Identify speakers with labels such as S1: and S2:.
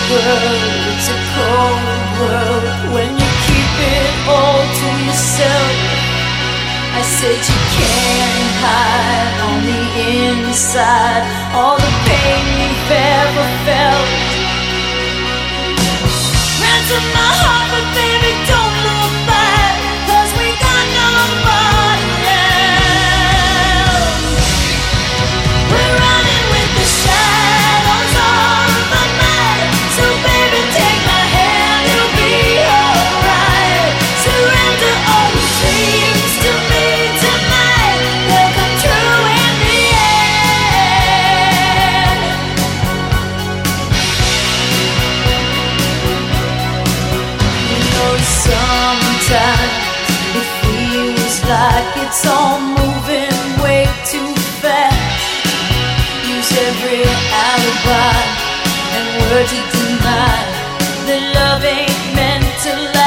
S1: world, it's a cold world when you keep it all to yourself. I said you can't hide on the inside all the pain you've ever felt. Ransom my heart, but baby don't look back, 'cause we got nobody else. We're running with the shadows on the night, so baby take my hand, it'll be alright. Surrender all your dreams to me tonight, they'll come true in the end. You know sometimes it feels like it's all moving way too fast. Use every alibi and word to deny that love ain't meant to last.